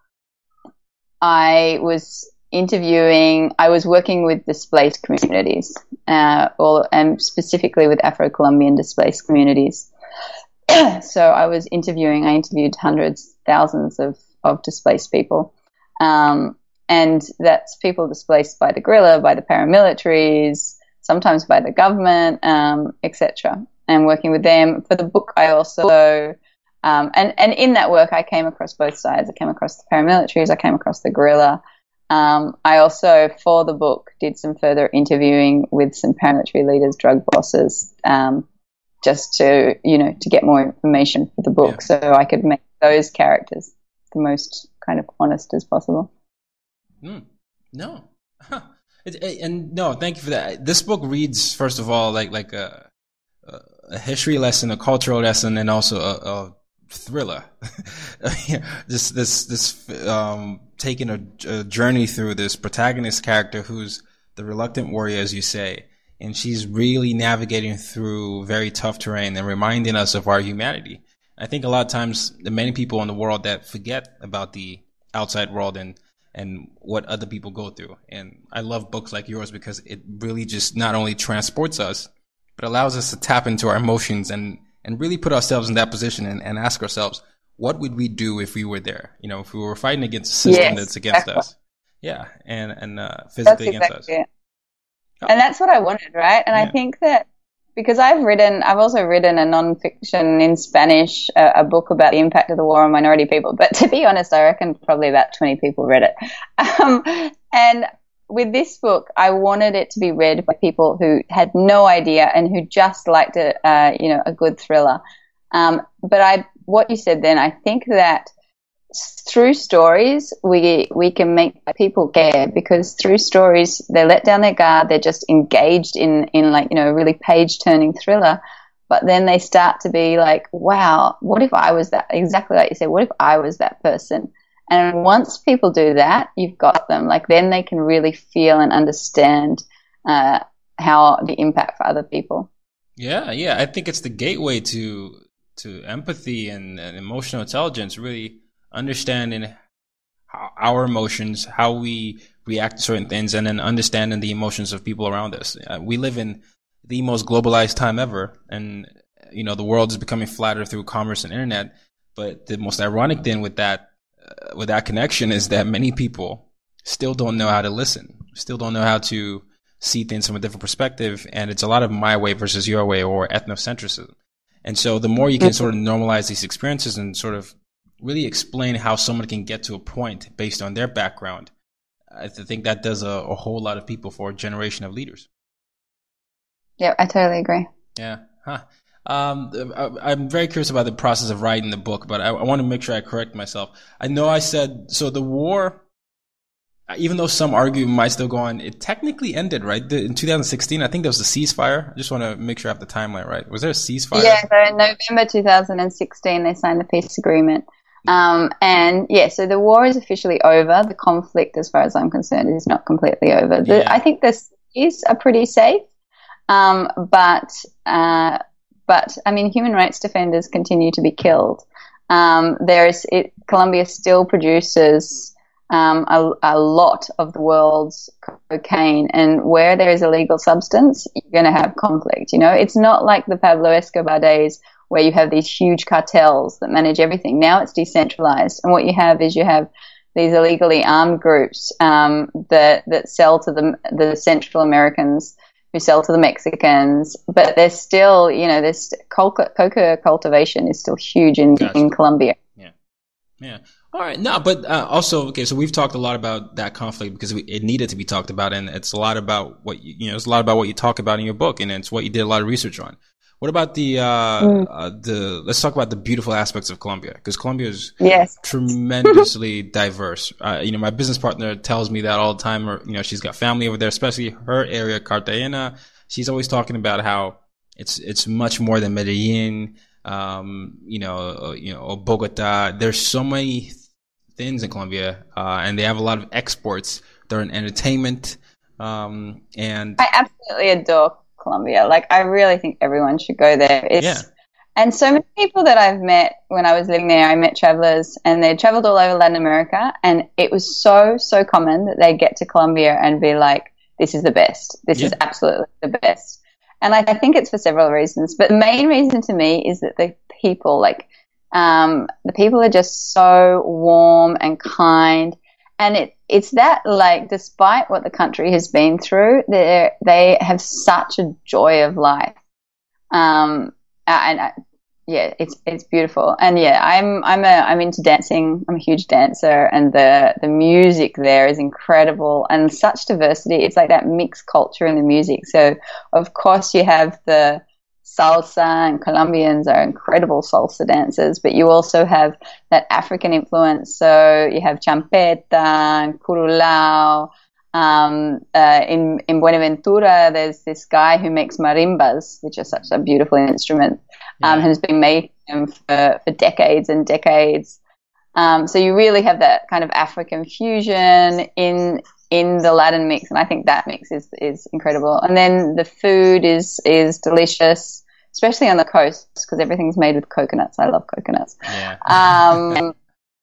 I was interviewing. I was working with displaced communities, uh, or and specifically with Afro-Colombian displaced communities. So I was interviewing. I interviewed hundreds, thousands of of displaced people. Um, and that's people displaced by the guerrilla, by the paramilitaries, sometimes by the government, um, et cetera. And working with them. For the book, I also, um, and, and in that work, I came across both sides. I came across the paramilitaries, I came across the guerrilla. Um, I also, for the book, did some further interviewing with some paramilitary leaders, drug bosses, um, just to, you know, to get more information for the book, yeah. So I could make those characters the most kind of honest as possible. Mm. No. Huh. It, it, and no, thank you for that. This book reads, first of all, like like a, a history lesson, a cultural lesson, and also a, a thriller. this this this um, taking a, a journey through this protagonist character who's the reluctant warrior, as you say, and she's really navigating through very tough terrain and reminding us of our humanity. I think a lot of times the many people in the world that forget about the outside world and and what other people go through. And I love books like yours because it really just not only transports us, but allows us to tap into our emotions and, and really put ourselves in that position and, and ask ourselves, what would we do if we were there? You know, if we were fighting against a system yes, that's against exactly. us. Yeah. And, and, uh, physically that's against exactly us. It. Oh. And that's what I wanted, right? And yeah. I think that because I've written, I've also written a nonfiction in Spanish, uh, a book about the impact of the war on minority people. But to be honest, I reckon probably about twenty people read it. Um, and with this book, I wanted it to be read by people who had no idea and who just liked a, uh, you know, a good thriller. Um, but I, what you said then, I think that through stories, we we can make people care, because through stories they let down their guard, they're just engaged in in like, you know, a really page turning thriller, but then they start to be like, wow, what if I was that, exactly like you said, what if I was that person? And once people do that, you've got them. Like then they can really feel and understand uh, how the impact for other people. Yeah, yeah, I think it's the gateway to to empathy and, and emotional intelligence, really understanding how our emotions, how we react to certain things, and then understanding the emotions of people around us. Uh, we live in the most globalized time ever, and you know the world is becoming flatter through commerce and internet. But the most ironic thing with that, uh, with that connection, is that many people still don't know how to listen, still don't know how to see things from a different perspective, and it's a lot of my way versus your way, or ethnocentrism. And so, the more you can sort of normalize these experiences and sort of really explain how someone can get to a point based on their background, I think that does a, a whole lot of people for a generation of leaders. Yeah, I totally agree. Yeah. Huh. Um, I, I'm very curious about the process of writing the book, but I, I want to make sure I correct myself. I know I said, so the war, even though some argue it might still go on, it technically ended, right? The, in two thousand sixteen, I think there was a ceasefire. I just want to make sure I have the timeline right. Was there a ceasefire? Yeah, so in November two thousand sixteen, they signed the peace agreement. Um, and yeah, so the war is officially over. The conflict, as far as I'm concerned, is not completely over. The, yeah. I think the cities are pretty safe. Um, but, uh, but I mean, human rights defenders continue to be killed. Um, there is, it, Colombia still produces, um, a, a lot of the world's cocaine, and where there is a legal substance, you're going to have conflict. You know, it's not like the Pablo Escobar days, where you have these huge cartels that manage everything. Now it's decentralized. And what you have is you have these illegally armed groups um, that that sell to the, the Central Americans, who sell to the Mexicans. But there's still, you know, this coca, coca cultivation is still huge in, gotcha. in Colombia. Yeah. Yeah. All right. No, but uh, also, okay, so we've talked a lot about that conflict because we, it needed to be talked about. And it's a lot about what, you, you know, it's a lot about what you talk about in your book. And it's what you did a lot of research on. What about the, uh, mm. uh, the, let's talk about the beautiful aspects of Colombia, because Colombia is yes. tremendously diverse. Uh, you know, my business partner tells me that all the time, or, you know, she's got family over there, especially her area, Cartagena. She's always talking about how it's, it's much more than Medellin. um, you know, you know, Bogota. There's so many things in Colombia, uh, and they have a lot of exports. They're in entertainment, um, and I absolutely adore Colombia. Like, I really think everyone should go there. It's, yeah. And so many people that I've met when I was living there, I met travelers, and they traveled all over Latin America, and it was so, so common that they get to Colombia and be like, this is the best. This yeah. is absolutely the best. And I, I think it's for several reasons. But the main reason to me is that the people, like, um, the people are just so warm and kind. And it, it's that, like, despite what the country has been through, they they have such a joy of life. Um, and I, yeah, it's it's beautiful. And yeah, I'm I'm a I'm into dancing. I'm a huge dancer, and the the music there is incredible and such diversity. It's like that mixed culture in the music. So of course you have the salsa, and Colombians are incredible salsa dancers, but you also have that African influence. So you have champeta and curulao. Um, uh, in, in Buenaventura, there's this guy who makes marimbas, which are such a beautiful instrument, um, yeah. has been making them for, for decades and decades. Um, so you really have that kind of African fusion in in the Latin mix, and I think that mix is is incredible. And then the food is is delicious, especially on the coast, because everything's made with coconuts. I love coconuts. Yeah. Um,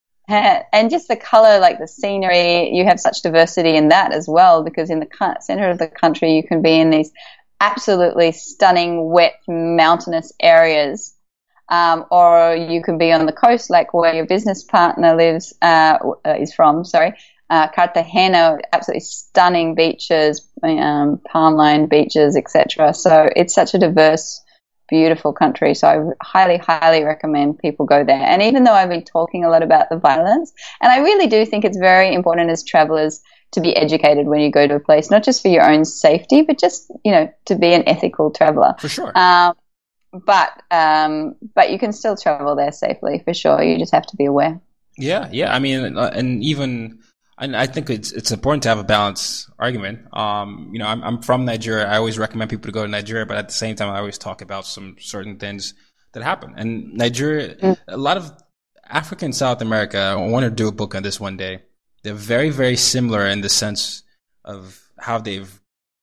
and just the color, like the scenery, you have such diversity in that as well, because in the center of the country you can be in these absolutely stunning, wet, mountainous areas, um, or you can be on the coast, like where your business partner lives, uh, is from, sorry, uh, Cartagena, absolutely stunning beaches, um, palm-lined beaches, et cetera. So it's such a diverse, beautiful country. So I highly, highly recommend people go there. And even though I've been talking a lot about the violence, and I really do think it's very important as travelers to be educated when you go to a place, not just for your own safety, but just, you know, to be an ethical traveler. For sure. Um, but, um, but you can still travel there safely, for sure. You just have to be aware. Yeah. Yeah. I mean, uh, and even, and I think it's it's important to have a balanced argument. Um, you know, I'm I'm from Nigeria. I always recommend people to go to Nigeria, but at the same time, I always talk about some certain things that happen. And Nigeria, mm. a lot of Africa and South America, I want to do a book on this one day. They're very, very similar in the sense of how they've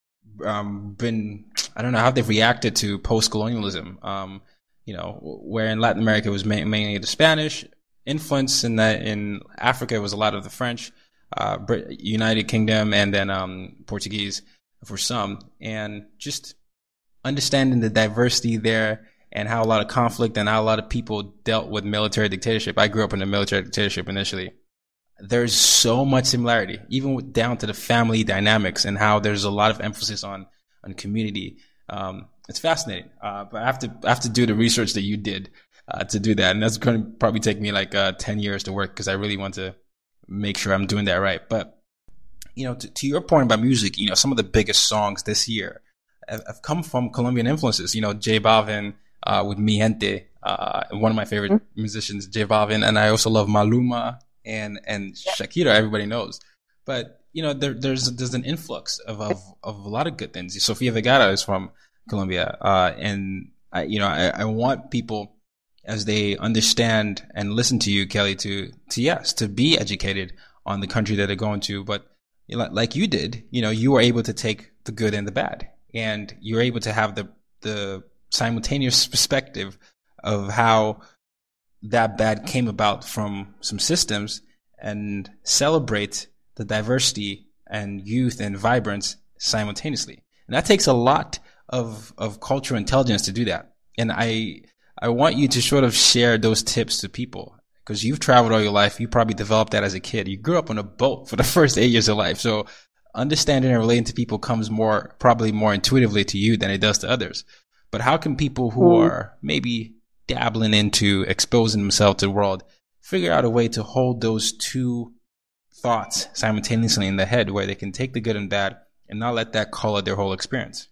um, been, I don't know, how they've reacted to post-colonialism. Um, you know, where in Latin America it was ma- mainly the Spanish influence, in that in Africa it was a lot of the French. Uh, United Kingdom, and then um, Portuguese for some, and just understanding the diversity there and how a lot of conflict and how a lot of people dealt with military dictatorship. I grew up in a military dictatorship initially. There's so much similarity, even with, down to the family dynamics and how there's a lot of emphasis on on community. Um, it's fascinating, uh, but I have to I have to do the research that you did uh, to do that, and that's going to probably take me like uh, ten years to work, because I really want to make sure I'm doing that right. But, you know, to, to your point about music, you know, some of the biggest songs this year have, have come from Colombian influences. You know, J Balvin uh, with Mi Gente, uh, one of my favorite mm-hmm. musicians, J Balvin, and I also love Maluma and and yeah. Shakira. Everybody knows, but you know, there, there's there's an influx of, of of a lot of good things. Sofia Vergara is from Colombia, uh, and I, you know, I, I want people, as they understand and listen to you, Kelly, to, to yes, to be educated on the country that they're going to. But you know, like you did, you know, you were able to take the good and the bad, and you're able to have the, the simultaneous perspective of how that bad came about from some systems, and celebrate the diversity and youth and vibrance simultaneously. And that takes a lot of, of cultural intelligence to do that. And I, I want you to sort of share those tips to people, because you've traveled all your life. You probably developed that as a kid. You grew up on a boat for the first eight years of life. So understanding and relating to people comes more, probably more intuitively to you than it does to others. But how can people who mm. are maybe dabbling into exposing themselves to the world figure out a way to hold those two thoughts simultaneously in the head, where they can take the good and bad and not let that color their whole experience?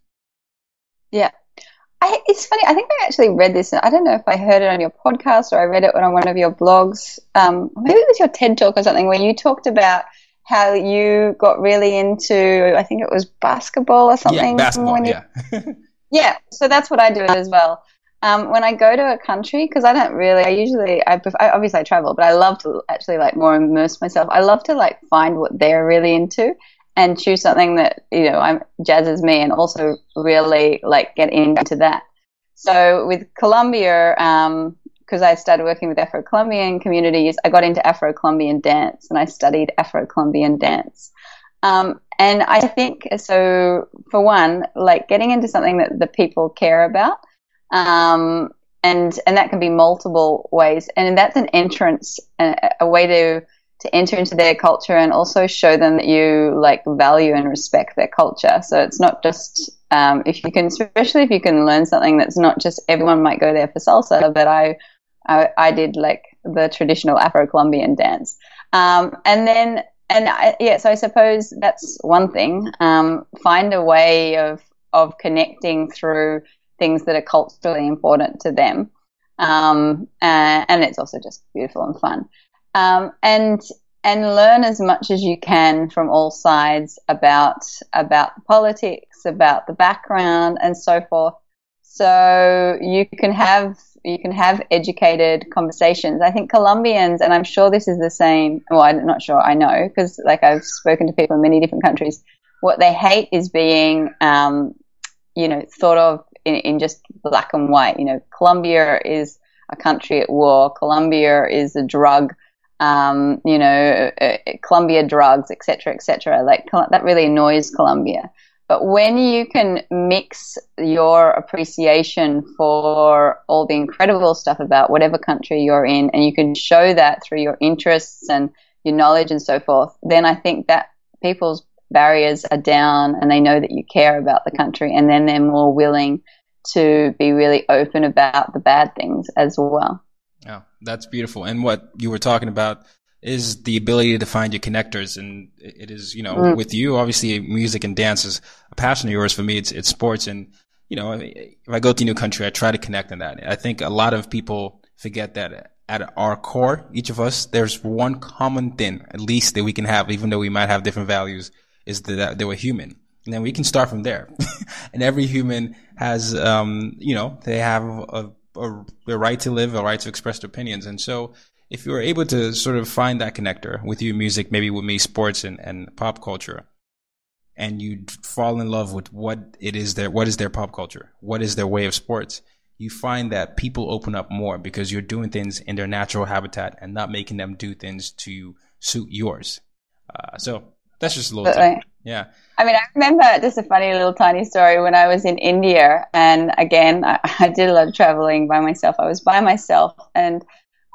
Yeah. I, it's funny. I think I actually read this. I don't know if I heard it on your podcast or I read it on one of your blogs. Um, maybe it was your TED Talk or something, where you talked about how you got really into, I think it was basketball or something. Yeah, basketball, when you, yeah. yeah, so that's what I do as well. Um, when I go to a country, because I don't really, I usually, I, prefer, I obviously I travel, but I love to actually like more immerse myself. I love to like find what they're really into and choose something that, you know, I'm, jazzes me and also really like get into that. So with Colombia, um, because I started working with Afro-Colombian communities, I got into Afro-Colombian dance and I studied Afro-Colombian dance. Um, and I think, so for one, like getting into something that the people care about, um, and, and that can be multiple ways. And that's an entrance, a, a way to, to enter into their culture and also show them that you like value and respect their culture. So it's not just, um, if you can, especially if you can learn something that's not just everyone might go there for salsa, but I, I, I did like the traditional Afro-Colombian dance. Um, and then, And I, yeah, so I suppose that's one thing. Um, find a way of of connecting through things that are culturally important to them, um, uh, and it's also just beautiful and fun. Um, and and learn as much as you can from all sides about about the politics, about the background, and so forth. So you can have. You can have educated conversations. I think Colombians, and I'm sure this is the same, well, I'm not sure, I know, because like I've spoken to people in many different countries, what they hate is being, um, you know, thought of in, in just black and white. You know, Colombia is a country at war. Colombia is a drug, um, you know, uh, Colombia drugs, et cetera, et cetera. Like that really annoys Colombia. But when you can mix your appreciation for all the incredible stuff about whatever country you're in, and you can show that through your interests and your knowledge and so forth, then I think that people's barriers are down and they know that you care about the country, and then they're more willing to be really open about the bad things as well. Oh, that's beautiful. And what you were talking about is the ability to find your connectors. And it is, you know, mm. with you, obviously music and dance is a passion of yours. For me, it's, it's sports. And, you know, if I go to a new country, I try to connect on that. I think a lot of people forget that at our core, each of us, there's one common thing, at least, that we can have, even though we might have different values, is that, that we're human. And then we can start from there. And every human has, um, you know, they have a, a, a right to live, a right to express their opinions. And so, if you were able to sort of find that connector with you, music, maybe with me, sports and, and pop culture, and you fall in love with what it is their, what is their pop culture, what is their way of sports, you find that people open up more because you're doing things in their natural habitat and not making them do things to suit yours. Uh, so that's just a little tip. Yeah. I mean, I remember just a funny little tiny story when I was in India, and again, I, I did a lot of traveling by myself. I was by myself, and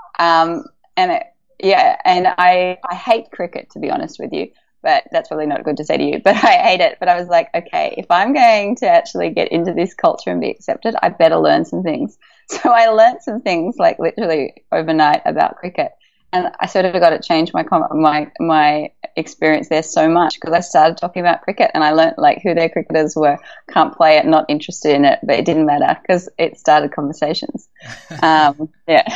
Um, and it, yeah, and I, I hate cricket, to be honest with you, but that's probably not good to say to you, but I hate it. But I was like, okay, if I'm going to actually get into this culture and be accepted, I better learn some things. So I learned some things like literally overnight about cricket. And I sort of got to change my my my experience there so much because I started talking about cricket and I learned like who their cricketers were, can't play it, not interested in it, but it didn't matter because it started conversations. Um, yeah.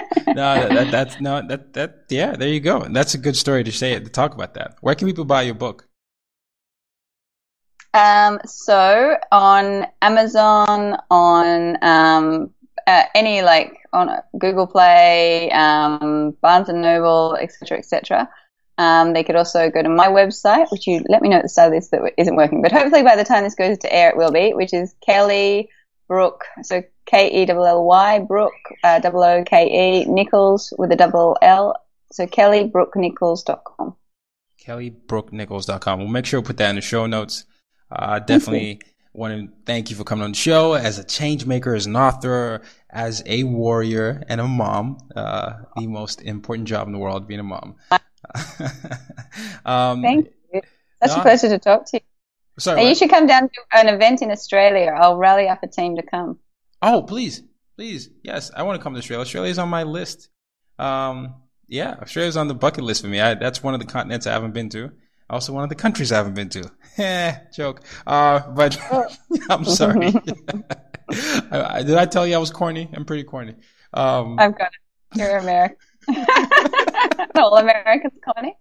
no, that, that's no, that that yeah. There you go. That's a good story to say to talk about that. Where can people buy your book? Um, so on Amazon, on um. Uh, any like on Google Play, um, Barnes and Noble, et cetera, et cetera. Um, they could also go to my website, which you let me know at the start of this that isn't working, but hopefully by the time this goes to air, it will be, which is Kelly Brook, so K E L L Y, Brook, uh, O O K E, Nichols with a double L, so kelly brook nichols dot com. kelly brook nichols dot com. We'll make sure we put that in the show notes. Uh, definitely. Want to thank you for coming on the show as a change maker, as an author, as a warrior, and a mom. Uh, the most important job in the world, being a mom. um, thank you. Such no, a pleasure to talk to you. Sorry, hey, you should come down to an event in Australia. I'll rally up a team to come. Oh, please. Please. Yes, I want to come to Australia. Australia's on my list. Um, yeah, Australia's on the bucket list for me. I, that's one of the continents I haven't been to. Also, one of the countries I haven't been to. Eh, joke. Uh, but I'm sorry. I, I, did I tell you I was corny? I'm pretty corny. Um, I've got it. You're American. All Americans corny.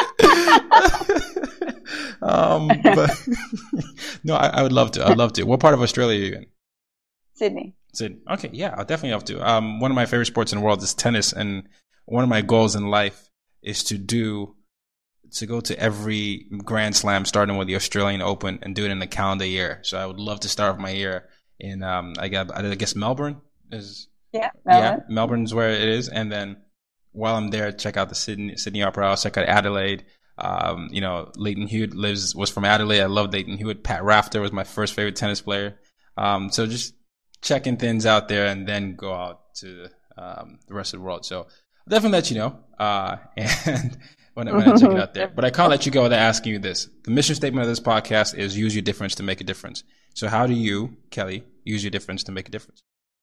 um, but no, I, I would love to. I'd love to. What part of Australia are you in? Sydney. Sydney. Okay, yeah, I'll definitely have to. Um, one of my favorite sports in the world is tennis, and one of my goals in life is to do to go to every Grand Slam, starting with the Australian Open, and do it in the calendar year. So I would love to start my year in um, I guess I guess Melbourne is yeah Melbourne. yeah Melbourne's where it is, and then while I'm there, check out the Sydney Sydney Opera House, check out Adelaide. Um, you know, Leighton Hewitt lives was from Adelaide. I love Leighton Hewitt. Pat Rafter was my first favorite tennis player. Um, so just checking things out there, and then go out to um, the rest of the world. So I'll definitely let you know, uh, and when, when I check it out there. But I can't let you go without asking you this. The mission statement of this podcast is use your difference to make a difference. So how do you, Kelly, use your difference to make a difference?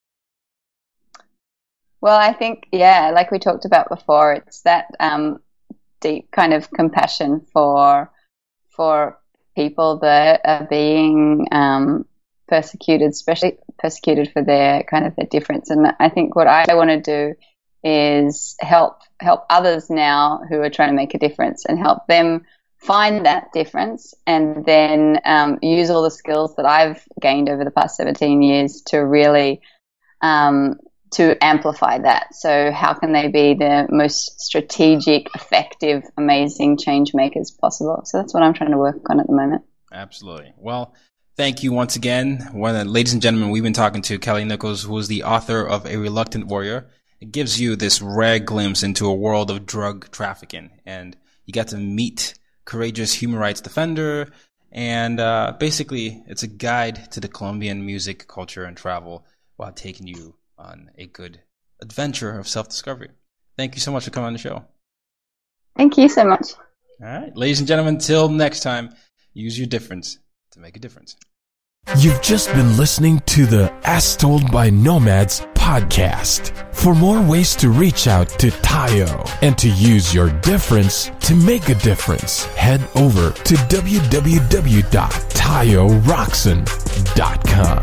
Well, I think, yeah, like we talked about before, it's that um, deep kind of compassion for for people that are being um, persecuted, especially persecuted for their kind of their difference. And I think what I want to do is help help others now who are trying to make a difference, and help them find that difference, and then um, use all the skills that I've gained over the past seventeen years to really um, to amplify that. So how can they be the most strategic, effective, amazing change makers possible? So that's what I'm trying to work on at the moment. Absolutely. Well, thank you once again. Well, ladies and gentlemen, we've been talking to Kelly Nichols, who is the author of A Reluctant Warrior. It gives you this rare glimpse into a world of drug trafficking, and you get to meet courageous human rights defender, and uh, basically it's a guide to the Colombian music, culture, and travel while taking you on a good adventure of self-discovery. Thank you so much for coming on the show. Thank you so much. All right, ladies and gentlemen, till next time, use your difference to make a difference. You've just been listening to the As Told by Nomads podcast. For more ways to reach out to Tayo and to use your difference to make a difference, head over to w w w dot tayo roxon dot com.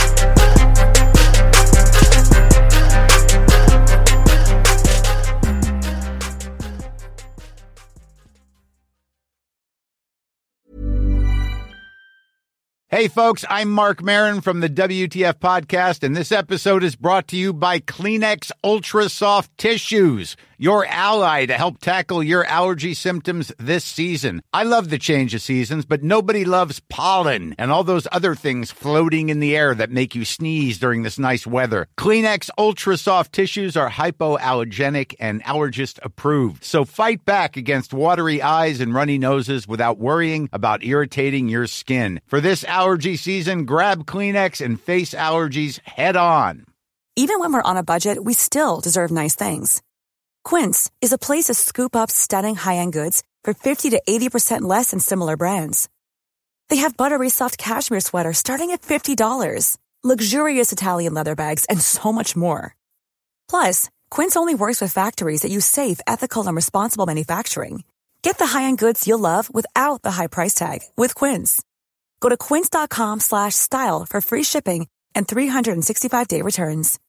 Hey, folks, I'm Mark Maron from the W T F Podcast, and this episode is brought to you by Kleenex Ultra Soft Tissues, your ally to help tackle your allergy symptoms this season. I love the change of seasons, but nobody loves pollen and all those other things floating in the air that make you sneeze during this nice weather. Kleenex Ultra Soft Tissues are hypoallergenic and allergist approved, so fight back against watery eyes and runny noses without worrying about irritating your skin. For this allergy season, grab Kleenex and face allergies head on. Even when we're on a budget, we still deserve nice things. Quince is a place to scoop up stunning high-end goods for fifty to eighty percent less than similar brands. They have buttery soft cashmere sweaters starting at fifty dollars, luxurious Italian leather bags, and so much more. Plus, Quince only works with factories that use safe, ethical, and responsible manufacturing. Get the high-end goods you'll love without the high price tag with Quince. Go to quince dot com slash style for free shipping and three sixty-five day returns.